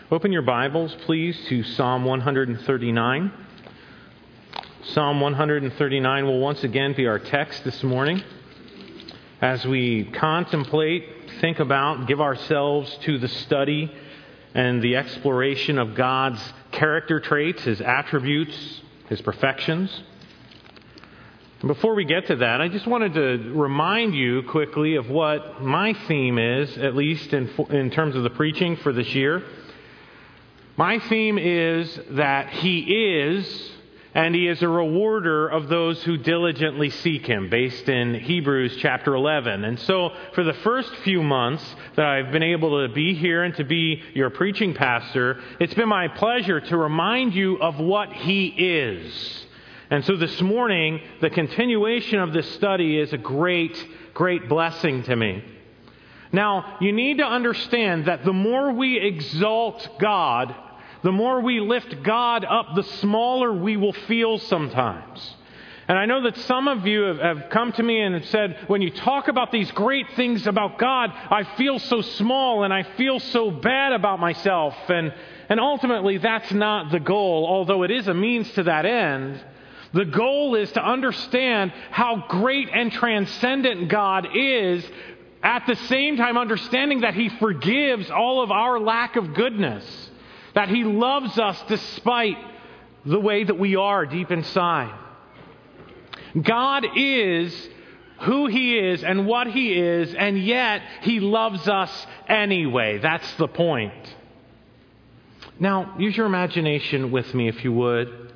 Open your Bibles, please, to Psalm 139. Psalm 139 will once again be our text this morning as we contemplate, think about, give ourselves to the study and the exploration of God's character traits, His attributes, His perfections. And before we get to that, I just wanted to remind you quickly of what my theme is, at least in terms of the preaching for this year. My theme is that He is, and He is a rewarder of those who diligently seek Him, based in Hebrews chapter 11. And so for the first few months that I've been able to be here and to be your preaching pastor, it's been my pleasure to remind you of what He is. And so this morning, the continuation of this study is a great, great blessing to me. Now, you need to understand that the more we exalt God, the more we lift God up, the smaller we will feel sometimes. And I know that some of you have come to me and have said, when you talk about these great things about God, I feel so small and I feel so bad about myself. And ultimately, that's not the goal, although it is a means to that end. The goal is to understand how great and transcendent God is, at the same time understanding that He forgives all of our lack of goodness. That He loves us despite the way that we are deep inside. God is who He is and what He is, and yet He loves us anyway. That's the point. Now, use your imagination with me, if you would.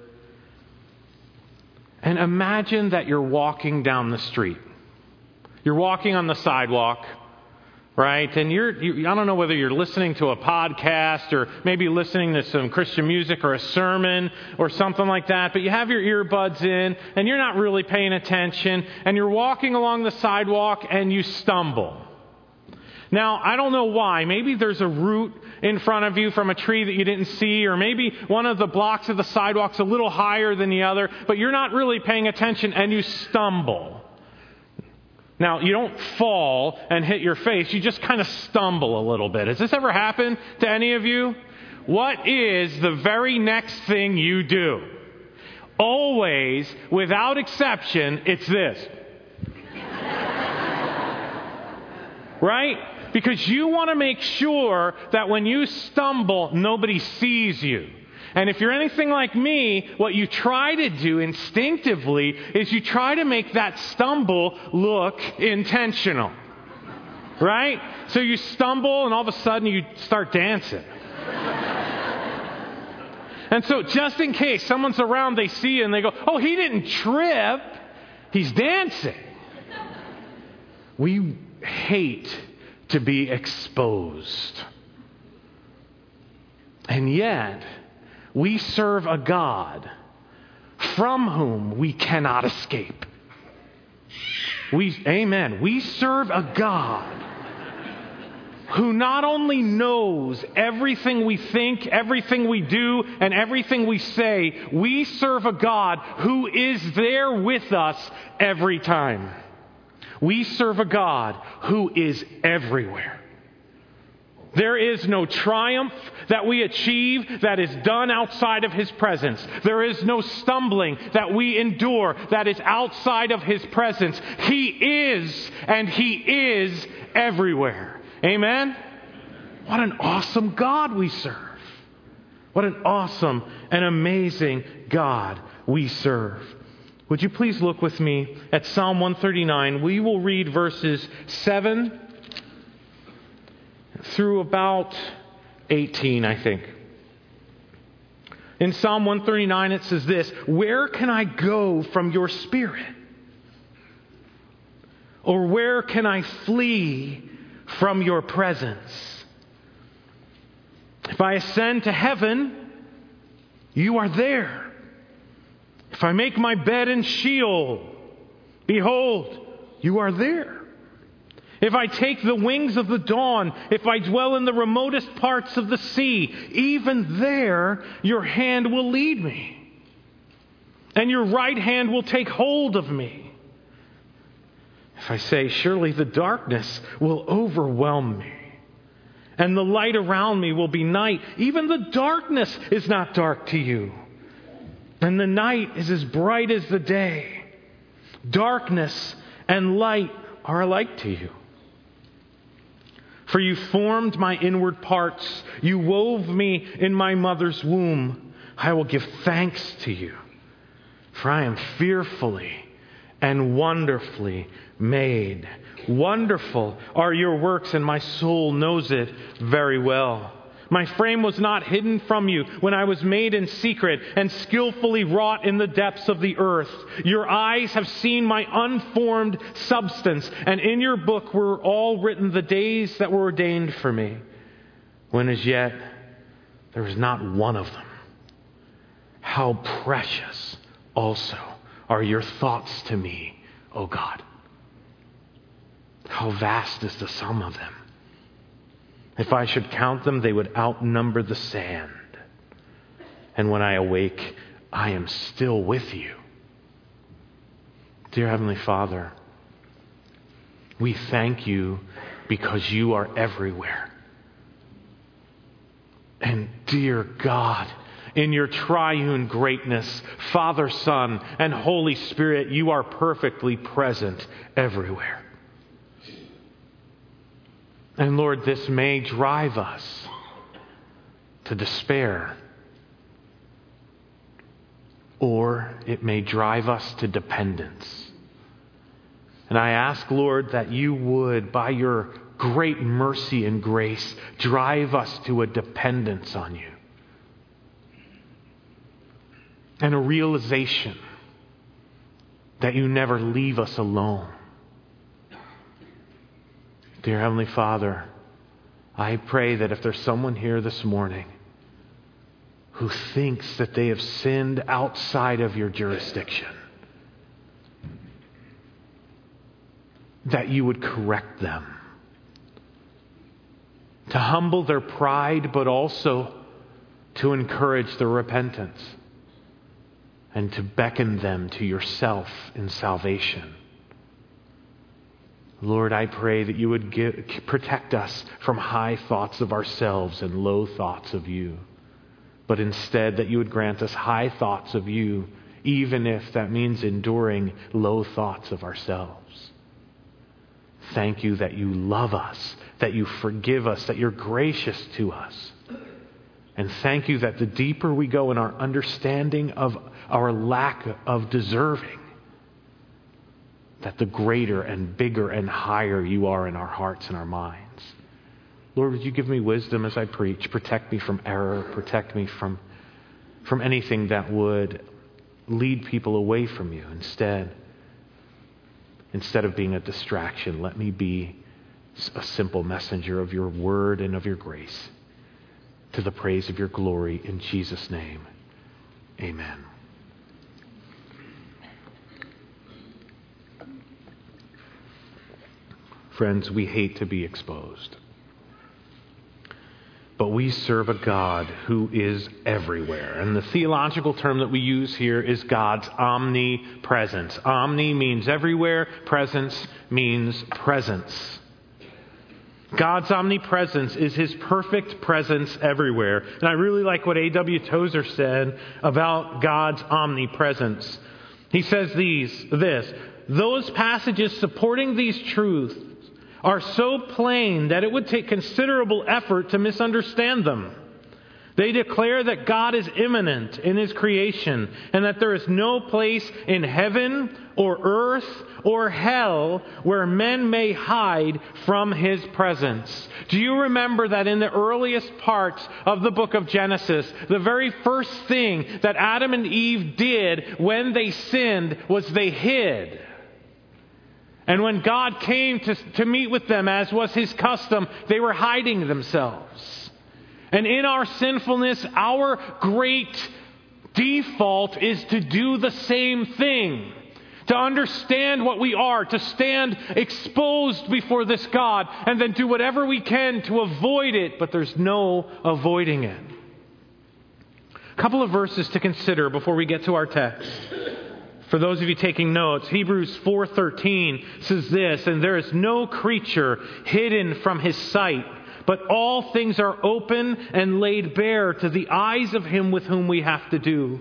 And imagine that you're walking down the street. You're walking on the sidewalk. Right? And I don't know whether you're listening to a podcast or maybe listening to some Christian music or a sermon or something like that, but you have your earbuds in and you're not really paying attention and you're walking along the sidewalk and you stumble. Now, I don't know why. Maybe there's a root in front of you from a tree that you didn't see, or maybe one of the blocks of the sidewalk's a little higher than the other, but you're not really paying attention and you stumble. Now, you don't fall and hit your face. You just kind of stumble a little bit. Has this ever happened to any of you? What is the very next thing you do? Always, without exception, it's this. Right? Because you want to make sure that when you stumble, nobody sees you. And if you're anything like me, what you try to do instinctively is you try to make that stumble look intentional. Right? So you stumble and all of a sudden you start dancing. And so just in case someone's around, they see you and they go, oh, he didn't trip. He's dancing. We hate to be exposed. And yet, we serve a God from whom we cannot escape. Amen. We serve a God who not only knows everything we think, everything we do, and everything we say. We serve a God who is there with us every time. We serve a God who is everywhere. There is no triumph that we achieve that is done outside of His presence. There is no stumbling that we endure that is outside of His presence. He is, and He is everywhere. Amen? What an awesome God we serve. What an awesome and amazing God we serve. Would you please look with me at Psalm 139? We will read verses 7 through about 18, I think. In Psalm 139 it says this, "Where can I go from your spirit? Or where can I flee from your presence? If I ascend to heaven, you are there. If I make my bed in Sheol, behold, you are there. If I take the wings of the dawn, if I dwell in the remotest parts of the sea, even there your hand will lead me, and your right hand will take hold of me. If I say, surely the darkness will overwhelm me, and the light around me will be night. Even the darkness is not dark to you, and the night is as bright as the day. Darkness and light are alike to you. For you formed my inward parts. You wove me in my mother's womb. I will give thanks to you, for I am fearfully and wonderfully made. Wonderful are your works, and my soul knows it very well. My frame was not hidden from you when I was made in secret and skillfully wrought in the depths of the earth. Your eyes have seen my unformed substance, and in your book were all written the days that were ordained for me, when as yet there was not one of them. How precious also are your thoughts to me, O God. How vast is the sum of them. If I should count them, they would outnumber the sand. And when I awake, I am still with you. Dear Heavenly Father, we thank you because you are everywhere. And dear God, in your triune greatness, Father, Son, and Holy Spirit, you are perfectly present everywhere. And Lord, this may drive us to despair, or it may drive us to dependence. And I ask, Lord, that you would, by your great mercy and grace, drive us to a dependence on you and a realization that you never leave us alone. Dear Heavenly Father, I pray that if there's someone here this morning who thinks that they have sinned outside of your jurisdiction, that you would correct them, to humble their pride, but also to encourage their repentance and to beckon them to yourself in salvation. Lord, I pray that you would protect us from high thoughts of ourselves and low thoughts of you. But instead that you would grant us high thoughts of you, even if that means enduring low thoughts of ourselves. Thank you that you love us, that you forgive us, that you're gracious to us. And thank you that the deeper we go in our understanding of our lack of deserving, that the greater and bigger and higher you are in our hearts and our minds. Lord, would you give me wisdom as I preach? Protect me from error. Protect me from anything that would lead people away from you. Instead of being a distraction, let me be a simple messenger of your word and of your grace to the praise of your glory. In Jesus' name, amen. Friends, we hate to be exposed. But we serve a God who is everywhere. And the theological term that we use here is God's omnipresence. Omni means everywhere. Presence means presence. God's omnipresence is his perfect presence everywhere. And I really like what A.W. Tozer said about God's omnipresence. He says this, those passages supporting these truths are so plain that it would take considerable effort to misunderstand them. They declare that God is immanent in his creation and that there is no place in heaven or earth or hell where men may hide from his presence. Do you remember that in the earliest parts of the book of Genesis, the very first thing that Adam and Eve did when they sinned was they hid? And when God came to meet with them, as was his custom, they were hiding themselves. And in our sinfulness, our great default is to do the same thing. To understand what we are, to stand exposed before this God, and then do whatever we can to avoid it, but there's no avoiding it. A couple of verses to consider before we get to our text. For those of you taking notes, Hebrews 4:13 says this, and there is no creature hidden from his sight, but all things are open and laid bare to the eyes of him with whom we have to do.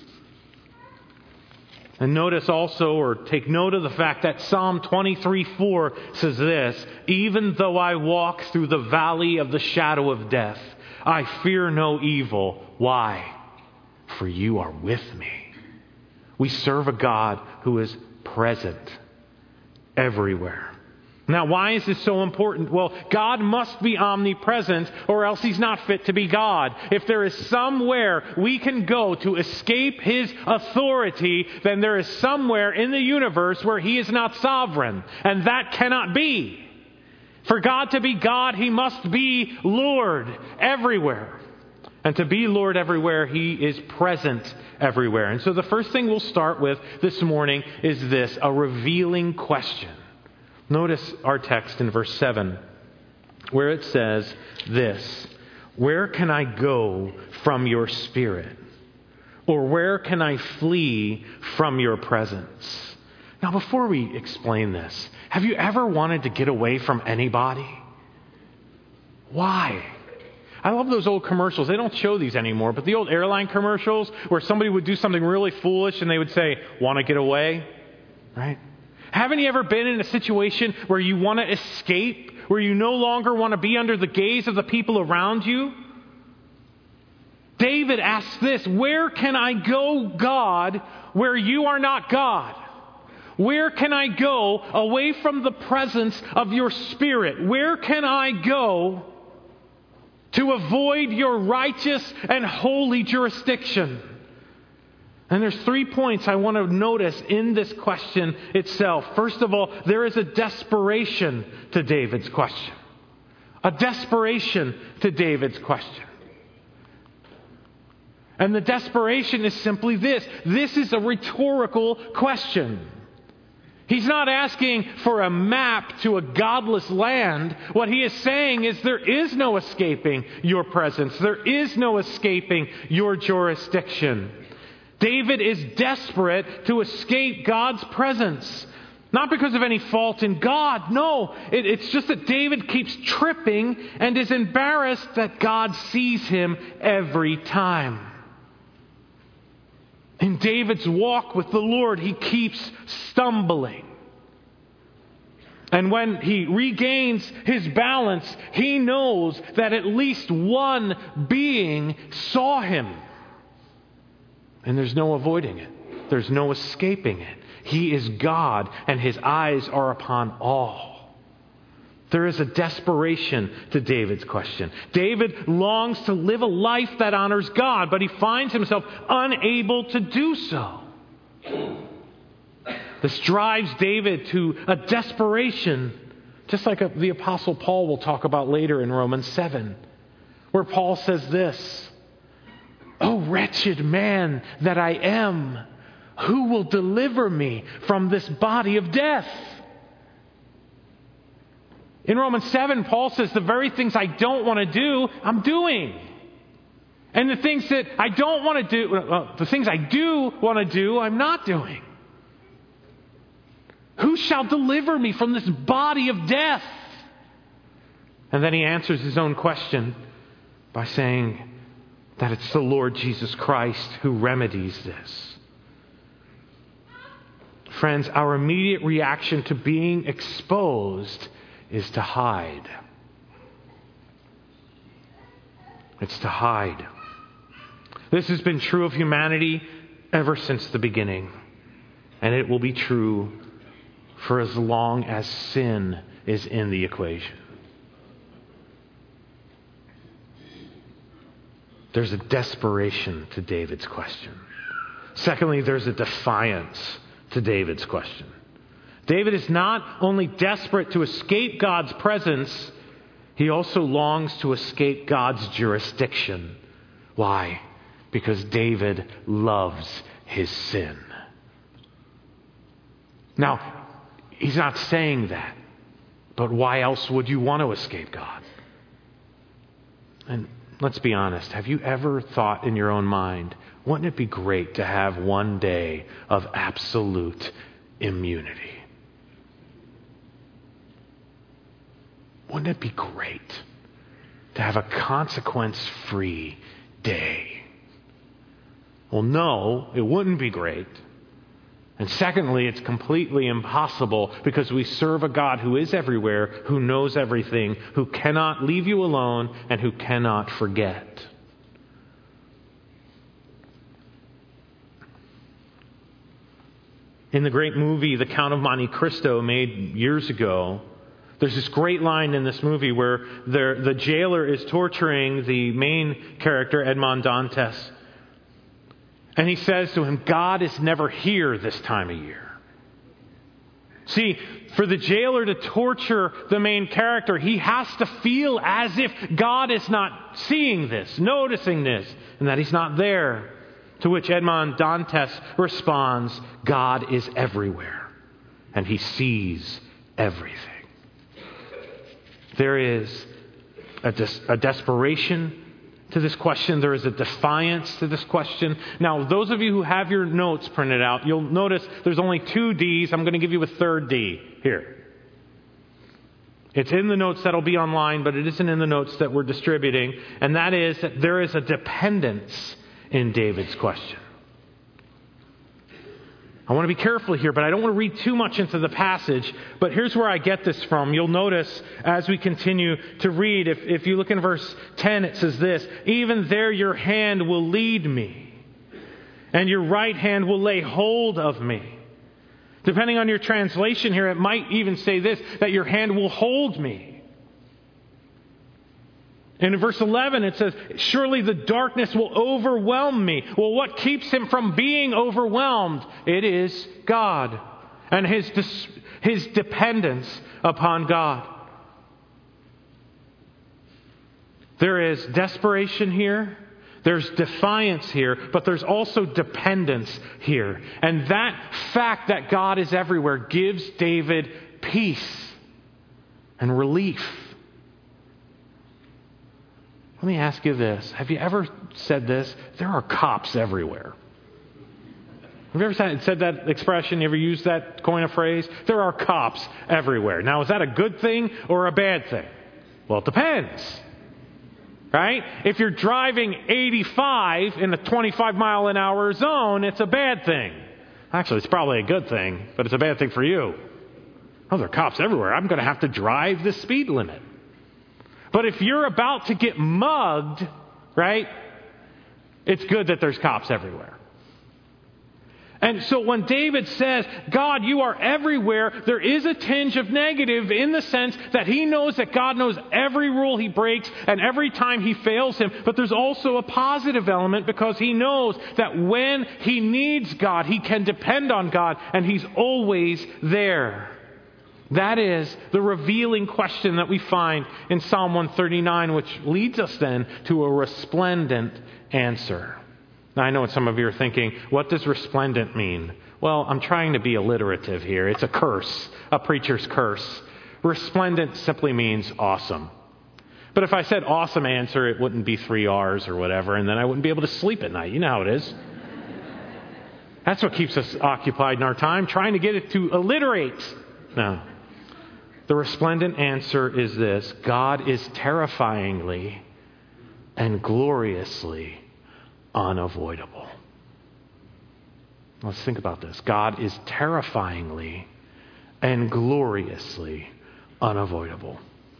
And notice also, or take note of the fact that Psalm 23:4 says this, even though I walk through the valley of the shadow of death, I fear no evil. Why? For you are with me. We serve a God who is present everywhere. Now, why is this so important? Well, God must be omnipresent or else he's not fit to be God. If there is somewhere we can go to escape his authority, then there is somewhere in the universe where he is not sovereign. And that cannot be. For God to be God, he must be Lord everywhere. And to be Lord everywhere, he is present everywhere. And so the first thing we'll start with this morning is this, a revealing question. Notice our text in verse 7, where it says this, where can I go from your spirit? Or where can I flee from your presence? Now, before we explain this, have you ever wanted to get away from anybody? Why? I love those old commercials. They don't show these anymore, but the old airline commercials where somebody would do something really foolish and they would say, want to get away? Right? Haven't you ever been in a situation where you want to escape, where you no longer want to be under the gaze of the people around you? David asks this, where can I go, God, where you are not God? Where can I go away from the presence of your Spirit? Where can I go to avoid your righteous and holy jurisdiction? And there's 3 points I want to notice in this question itself. First of all, there is a desperation to David's question. A desperation to David's question. And the desperation is simply this. This is a rhetorical question. He's not asking for a map to a godless land. What he is saying is there is no escaping your presence. There is no escaping your jurisdiction. David is desperate to escape God's presence. Not because of any fault in God. No, it's just that David keeps tripping and is embarrassed that God sees him every time. In David's walk with the Lord, he keeps stumbling. And when he regains his balance, he knows that at least one being saw him. And there's no avoiding it. There's no escaping it. He is God, and his eyes are upon all. There is a desperation to David's question. David longs to live a life that honors God, but he finds himself unable to do so. This drives David to a desperation, just like the Apostle Paul will talk about later in Romans 7, where Paul says this, "O wretched man that I am, who will deliver me from this body of death?" In Romans 7, Paul says the very things I don't want to do, I'm doing. And the things that I don't want to do, the things I do want to do, I'm not doing. Who shall deliver me from this body of death? And then he answers his own question by saying that it's the Lord Jesus Christ who remedies this. Friends, our immediate reaction to being exposed is to hide. It's to hide. This has been true of humanity ever since the beginning. And it will be true for as long as sin is in the equation. There's a desperation to David's question. Secondly, there's a defiance to David's question. David is not only desperate to escape God's presence, he also longs to escape God's jurisdiction. Why? Because David loves his sin. Now, he's not saying that, but why else would you want to escape God? And let's be honest, have you ever thought in your own mind, wouldn't it be great to have one day of absolute immunity? Wouldn't it be great to have a consequence-free day? Well, no, it wouldn't be great. And secondly, it's completely impossible because we serve a God who is everywhere, who knows everything, who cannot leave you alone, and who cannot forget. In the great movie, The Count of Monte Cristo, made years ago, there's this great line in this movie where the jailer is torturing the main character, Edmond Dantes. And he says to him, God is never here this time of year. See, for the jailer to torture the main character, he has to feel as if God is not seeing this, noticing this, and that he's not there. To which Edmond Dantes responds, God is everywhere, and he sees everything. There is a desperation to this question. There is a defiance to this question. Now, those of you who have your notes printed out, you'll notice there's only 2 Ds. I'm going to give you a third D here. It's in the notes that'll be online, but it isn't in the notes that we're distributing. And that is that there is a dependence in David's question. I want to be careful here, but I don't want to read too much into the passage. But here's where I get this from. You'll notice as we continue to read, if you look in verse 10, it says this, even there your hand will lead me, and your right hand will lay hold of me. Depending on your translation here, it might even say this, that your hand will hold me. And in verse 11 it says, surely the darkness will overwhelm me. Well, what keeps him from being overwhelmed? It is God and his dependence upon God. There is desperation here. There's defiance here, but there's also dependence here. And that fact that God is everywhere gives David peace and relief. Let me ask you this. Have you ever said this? There are cops everywhere. Have you ever said that expression? You ever used that coin of phrase? There are cops everywhere. Now, is that a good thing or a bad thing? Well, it depends. Right? If you're driving 85 in a 25-mile-an-hour zone, it's a bad thing. Actually, it's probably a good thing, but it's a bad thing for you. Oh, there are cops everywhere. I'm going to have to drive the speed limit. But if you're about to get mugged, right, it's good that there's cops everywhere. And so when David says, God, you are everywhere, there is a tinge of negative in the sense that he knows that God knows every rule he breaks and every time he fails him. But there's also a positive element because he knows that when he needs God, he can depend on God and he's always there. That is the revealing question that we find in Psalm 139, which leads us then to a resplendent answer. Now, I know what some of you are thinking. What does resplendent mean? Well, I'm trying to be alliterative here. It's a curse, a preacher's curse. Resplendent simply means awesome. But if I said awesome answer, it wouldn't be 3 R's or whatever, and then I wouldn't be able to sleep at night. You know how it is. That's what keeps us occupied in our time, trying to get it to alliterate. No. The resplendent answer is this: God is terrifyingly and gloriously unavoidable. Let's think about this. God is terrifyingly and gloriously unavoidable.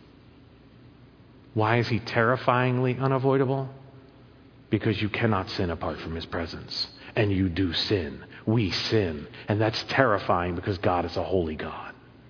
Why is he terrifyingly unavoidable? Because you cannot sin apart from his presence. And you do sin. We sin. And that's terrifying because God is a holy God.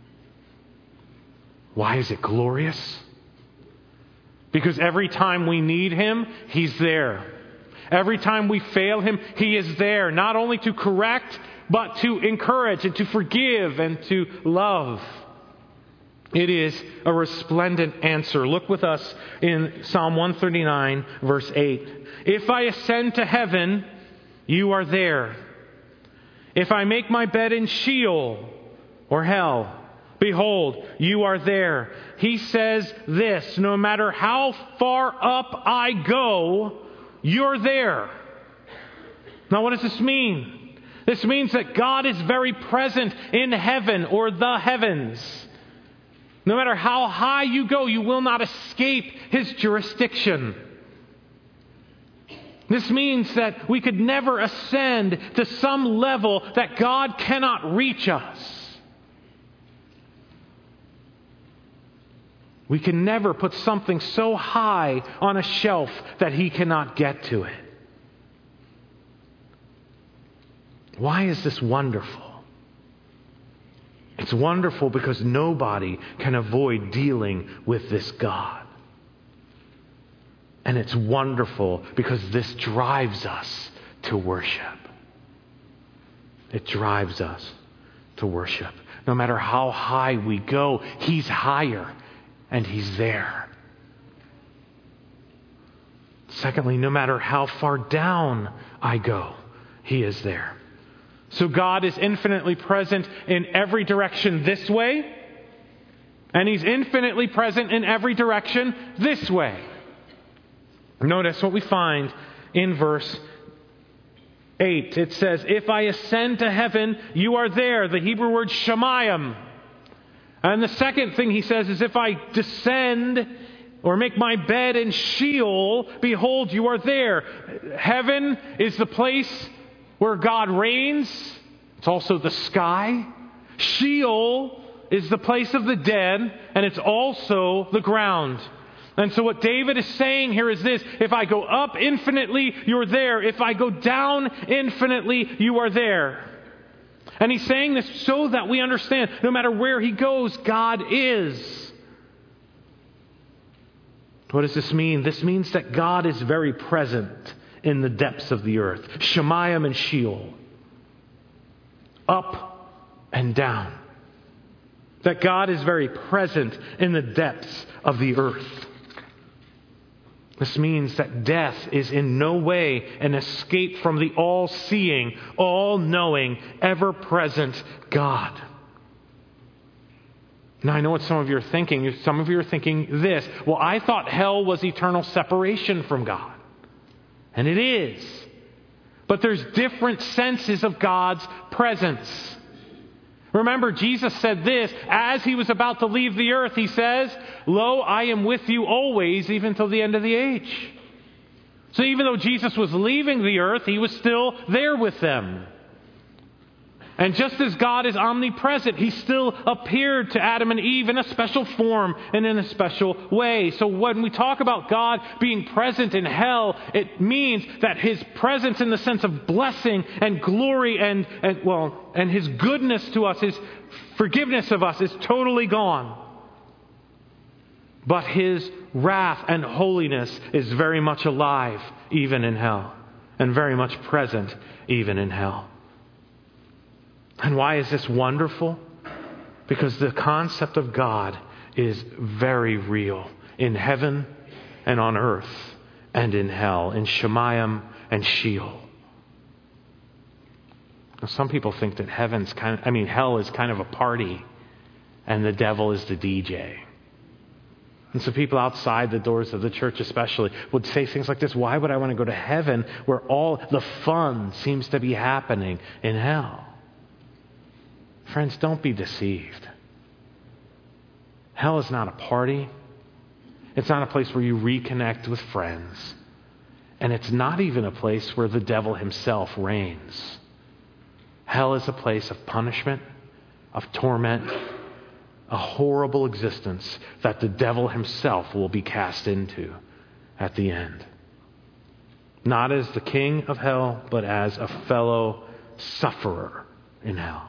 Why is it glorious? Because every time we need him, he's there. Every time we fail him, he is there, not only to correct, but to encourage and to forgive and to love. It is a resplendent answer. Look with us in Psalm 139, verse 8. If I ascend to heaven, you are there. If I make my bed in Sheol or hell, behold, you are there. He says this: no matter how far up I go, you're there. Now, what does this mean? This means that God is very present in heaven or the heavens. No matter how high you go, you will not escape His jurisdiction. This means that we could never ascend to some level that God cannot reach us. We can never put something so high on a shelf that He cannot get to it. Why is this wonderful? It's wonderful because nobody can avoid dealing with this God. And it's wonderful because this drives us to worship. It drives us to worship. No matter how high we go, He's higher and He's there. Secondly, no matter how far down I go, He is there. So God is infinitely present in every direction this way, and He's infinitely present in every direction this way. Notice what we find in verse 8. It says, if I ascend to heaven, you are there. The Hebrew word shamayim. And the second thing he says is, if I descend or make my bed in Sheol, behold, you are there. Heaven is the place where God reigns. It's also the sky. Sheol is the place of the dead, and it's also the ground. And so what David is saying here is this: if I go up infinitely, you're there. If I go down infinitely, you are there. And he's saying this so that we understand, no matter where he goes, God is. What does this mean? This means that God is very present in the depths of the earth. Shamayim and Sheol. Up and down. That God is very present in the depths of the earth. This means that death is in no way an escape from the all-seeing, all-knowing, ever-present God. Now, I know what some of you are thinking. Some of you are thinking this: well, I thought hell was eternal separation from God. And it is. But there's different senses of God's presence. Remember, Jesus said this as he was about to leave the earth. He says, "Lo, I am with you always, even till the end of the age." So even though Jesus was leaving the earth, he was still there with them. And just as God is omnipresent, he still appeared to Adam and Eve in a special form and in a special way. So when we talk about God being present in hell, it means that his presence in the sense of blessing and glory and his goodness to us, his forgiveness of us, is totally gone. But his wrath and holiness is very much alive even in hell, and very much present even in hell. And why is this wonderful? Because the concept of God is very real in heaven and on earth and in hell, in Shamayim and Sheol. Now, some people think that hell is kind of a party and the devil is the DJ. And so people outside the doors of the church especially would say things like this: why would I want to go to heaven where all the fun seems to be happening in hell? Friends, don't be deceived. Hell is not a party. It's not a place where you reconnect with friends. And it's not even a place where the devil himself reigns. Hell is a place of punishment, of torment, a horrible existence that the devil himself will be cast into at the end. Not as the king of hell, but as a fellow sufferer in hell.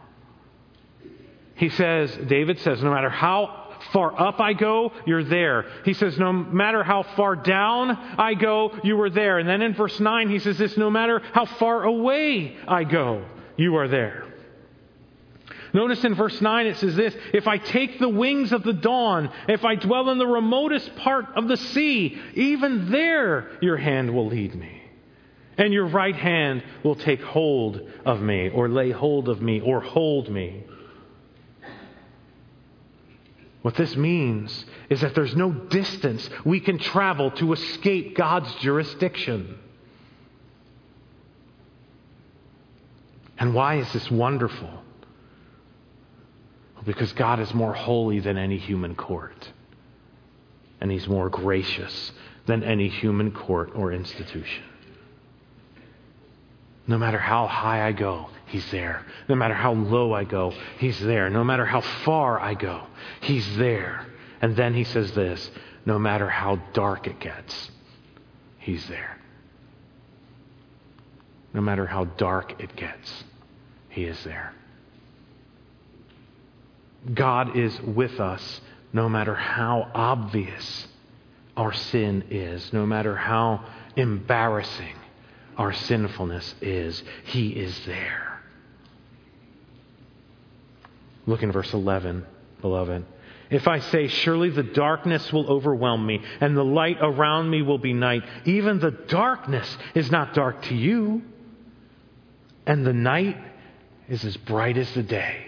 David says, no matter how far up I go, you're there. He says, no matter how far down I go, you are there. And then in verse 9, he says this: no matter how far away I go, you are there. Notice in verse 9 it says this: if I take the wings of the dawn, if I dwell in the remotest part of the sea, even there your hand will lead me. And your right hand will take hold of me, or lay hold of me, or hold me. What this means is that there's no distance we can travel to escape God's jurisdiction. And why is this wonderful? Because God is more holy than any human court. and He's more gracious than any human court or institution. No matter how high I go, He's there. No matter how low I go, He's there. No matter how far I go, He's there. And then He says this, no matter how dark it gets, He's there. No matter how dark it gets, He is there. God is with us no matter how obvious our sin is, no matter how embarrassing our sinfulness is. He is there. Look in verse 11, beloved. If I say, surely the darkness will overwhelm me, and the light around me will be night, even the darkness is not dark to you, and the night is as bright as the day.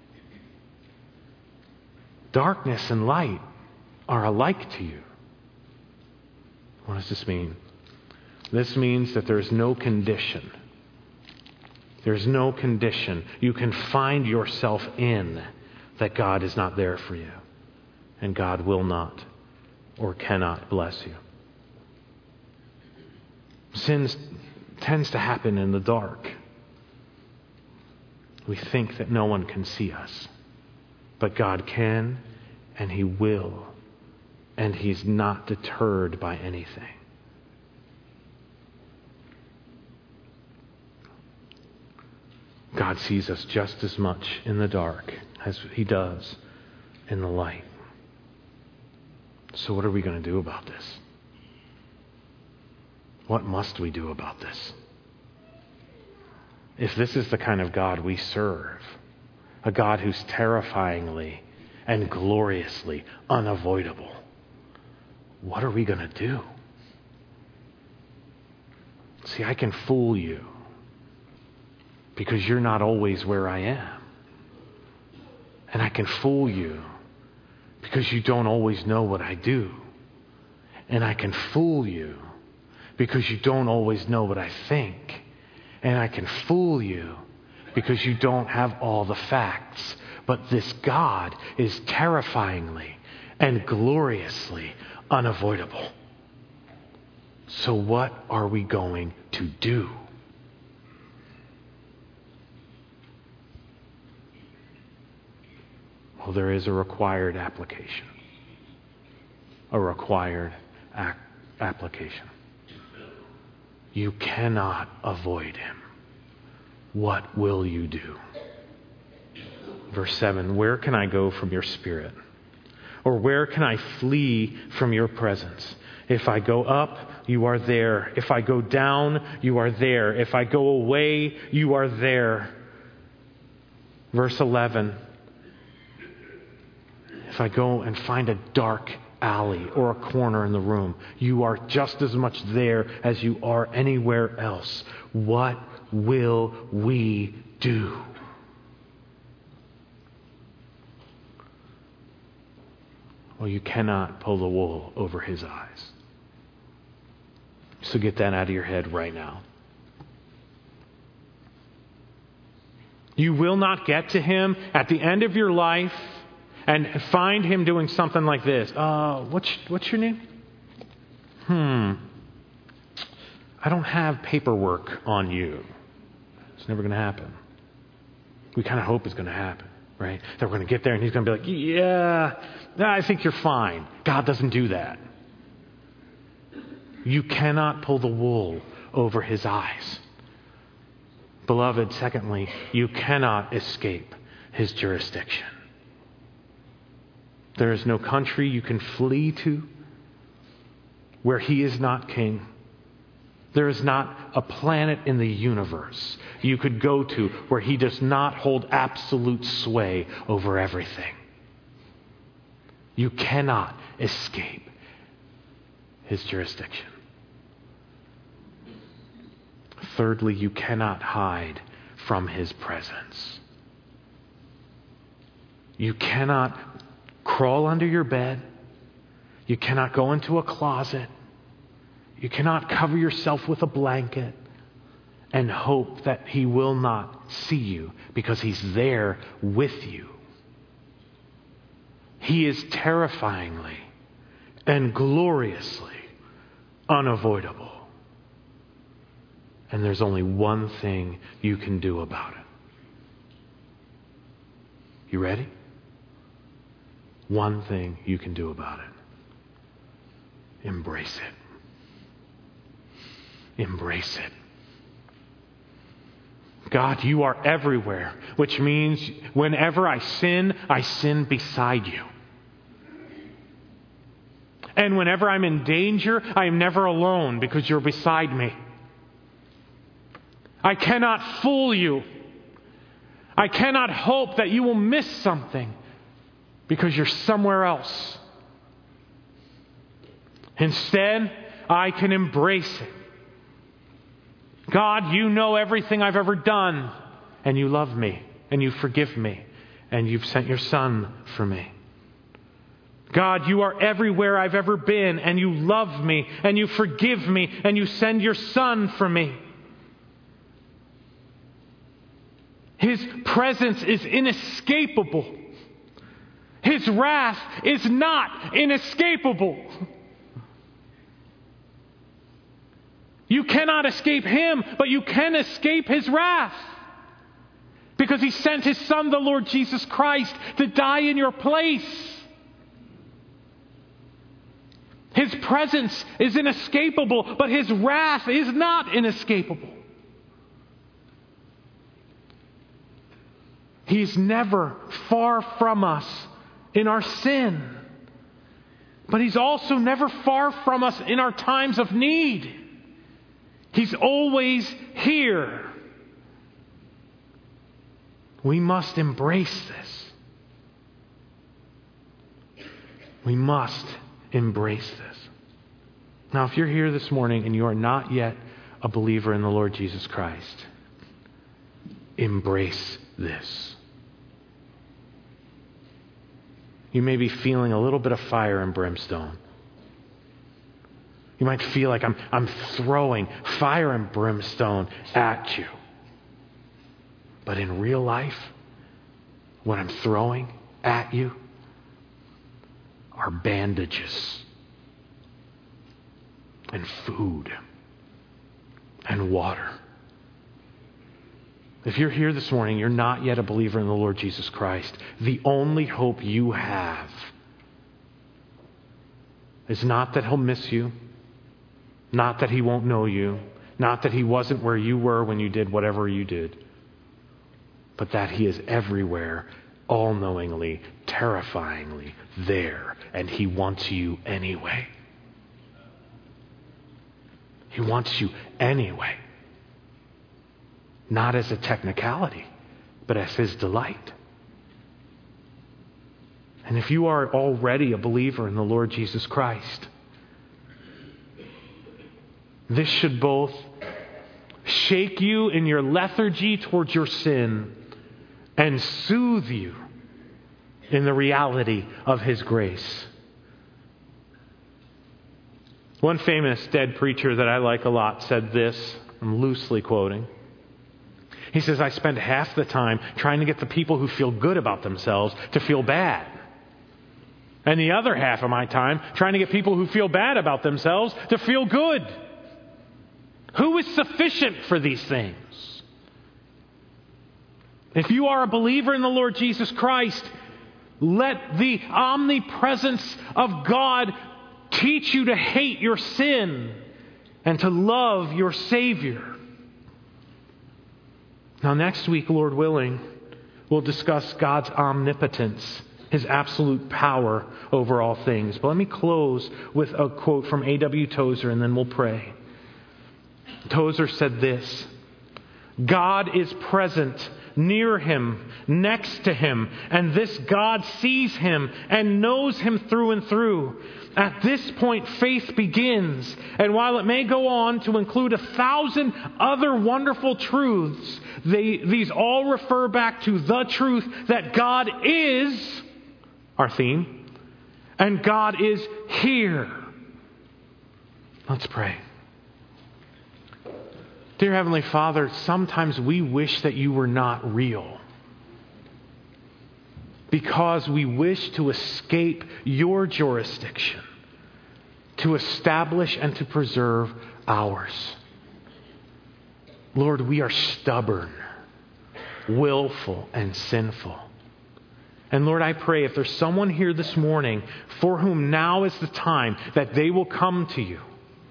Darkness and light are alike to you. What does this mean? This means that there's no condition. There's no condition you can find yourself in that God is not there for you. And God will not or cannot bless you. Sin tends to happen in the dark. We think that no one can see us. But God can, and He will. And He's not deterred by anything. God sees us just as much in the dark as He does in the light. So what are we going to do about this? What must we do about this? If this is the kind of God we serve, a God who's terrifyingly and gloriously unavoidable, what are we going to do? See, I can fool you because you're not always where I am. And I can fool you because you don't always know what I do. And I can fool you because you don't always know what I think. And I can fool you because you don't have all the facts. But this God is terrifyingly and gloriously unavoidable. So what are we going to do? Well, there is a required application. A required application. You cannot avoid Him. What will you do? Verse 7, where can I go from your Spirit? Or where can I flee from your presence? If I go up, you are there. If I go down, you are there. If I go away, you are there. Verse 11, if I go and find a dark alley or a corner in the room, you are just as much there as you are anywhere else. What will we do? Well, you cannot pull the wool over His eyes. So get that out of your head right now. You will not get to Him at the end of your life and find Him doing something like this. What's your name? I don't have paperwork on you. It's never going to happen. We kind of hope it's going to happen, right? That we're going to get there and He's going to be like, yeah, I think you're fine. God doesn't do that. You cannot pull the wool over His eyes. Beloved, secondly, you cannot escape His jurisdiction. There is no country you can flee to where He is not king. There is not a planet in the universe you could go to where He does not hold absolute sway over everything. You cannot escape His jurisdiction. Thirdly, you cannot hide from His presence. You cannot crawl under your bed. You cannot go into a closet. You cannot cover yourself with a blanket and hope that He will not see you because He's there with you. He is terrifyingly and gloriously unavoidable. And there's only one thing you can do about it. You ready? One thing you can do about it. Embrace it. Embrace it. God, you are everywhere, which means whenever I sin beside you. And whenever I'm in danger, I am never alone because you're beside me. I cannot fool you. I cannot hope that you will miss something because you're somewhere else. Instead, I can embrace it. God, you know everything I've ever done, and you love me, and you forgive me, and you've sent your Son for me. God, you are everywhere I've ever been, and you love me, and you forgive me, and you send your Son for me. His presence is inescapable. His wrath is not inescapable. You cannot escape him, but you can escape his wrath. Because he sent his Son, the Lord Jesus Christ, to die in your place. His presence is inescapable, but his wrath is not inescapable. He's never far from us in our sin. But he's also never far from us in our times of need. He's always here. We must embrace this. We must embrace this. Now, if you're here this morning and you are not yet a believer in the Lord Jesus Christ, embrace this. You may be feeling a little bit of fire and brimstone. You might feel like I'm throwing fire and brimstone at you. But in real life, what I'm throwing at you are bandages and food and water. If you're here this morning, you're not yet a believer in the Lord Jesus Christ, the only hope you have is not that he'll miss you, not that he won't know you, not that he wasn't where you were when you did whatever you did, but that he is everywhere, all-knowingly, terrifyingly there, and he wants you anyway. He wants you anyway. Not as a technicality, but as his delight. And if you are already a believer in the Lord Jesus Christ, this should both shake you in your lethargy towards your sin and soothe you in the reality of his grace. One famous dead preacher that I like a lot said this, I'm loosely quoting. He says, I spend half the time trying to get the people who feel good about themselves to feel bad. And the other half of my time trying to get people who feel bad about themselves to feel good. Who is sufficient for these things? If you are a believer in the Lord Jesus Christ, let the omnipresence of God teach you to hate your sin and to love your Savior. Now, next week, Lord willing, we'll discuss God's omnipotence, his absolute power over all things. But let me close with a quote from A.W. Tozer, and then we'll pray. Tozer said this: God is present, near him, next to him, and this God sees him and knows him through and through. At this point, faith begins. And while it may go on to include 1,000 other wonderful truths, these all refer back to the truth that God is our theme, and God is here. Let's pray. Dear Heavenly Father, sometimes we wish that you were not real, because we wish to escape your jurisdiction to establish and to preserve ours. Lord, we are stubborn, willful, and sinful. And Lord, I pray if there's someone here this morning for whom now is the time that they will come to you,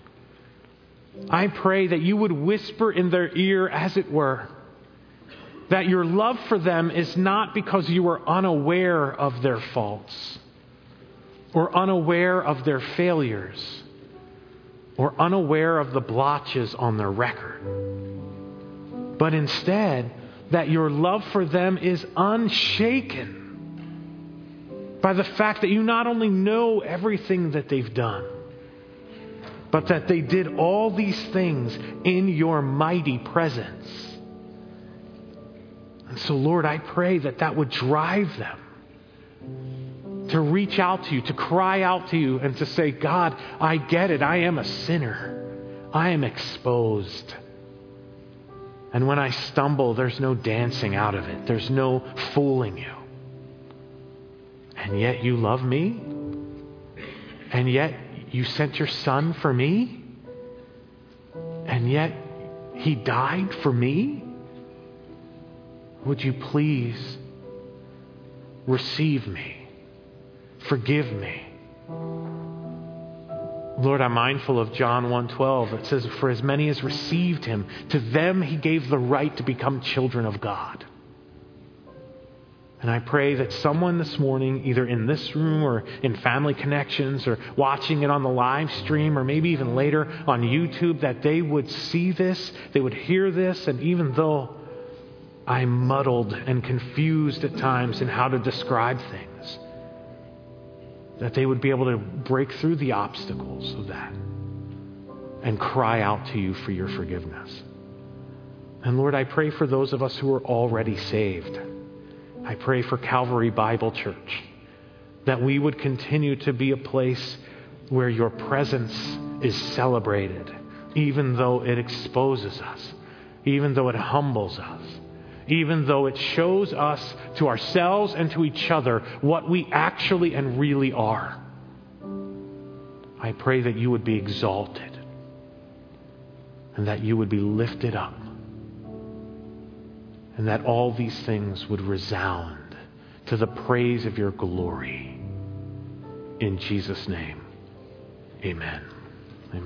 I pray that you would whisper in their ear, as it were, that your love for them is not because you are unaware of their faults or unaware of their failures or unaware of the blotches on their record, but instead that your love for them is unshaken by the fact that you not only know everything that they've done, but that they did all these things in your mighty presence. And so, Lord, I pray that that would drive them to reach out to you, to cry out to you, and to say, God, I get it. I am a sinner. I am exposed. And when I stumble, there's no dancing out of it. There's no fooling you. And yet you love me? And yet you sent your Son for me? And yet He died for me? Would you please receive me? Forgive me. Lord, I'm mindful of John 1:12. It says, for as many as received Him, to them He gave the right to become children of God. And I pray that someone this morning, either in this room or in Family Connections or watching it on the live stream or maybe even later on YouTube, that they would see this, they would hear this, and even though I'm muddled and confused at times in how to describe things, that they would be able to break through the obstacles of that and cry out to you for your forgiveness. And Lord, I pray for those of us who are already saved. I pray for Calvary Bible Church, that we would continue to be a place where your presence is celebrated, even though it exposes us, even though it humbles us, even though it shows us to ourselves and to each other what we actually and really are. I pray that you would be exalted and that you would be lifted up, and that all these things would resound to the praise of your glory. In Jesus' name, amen.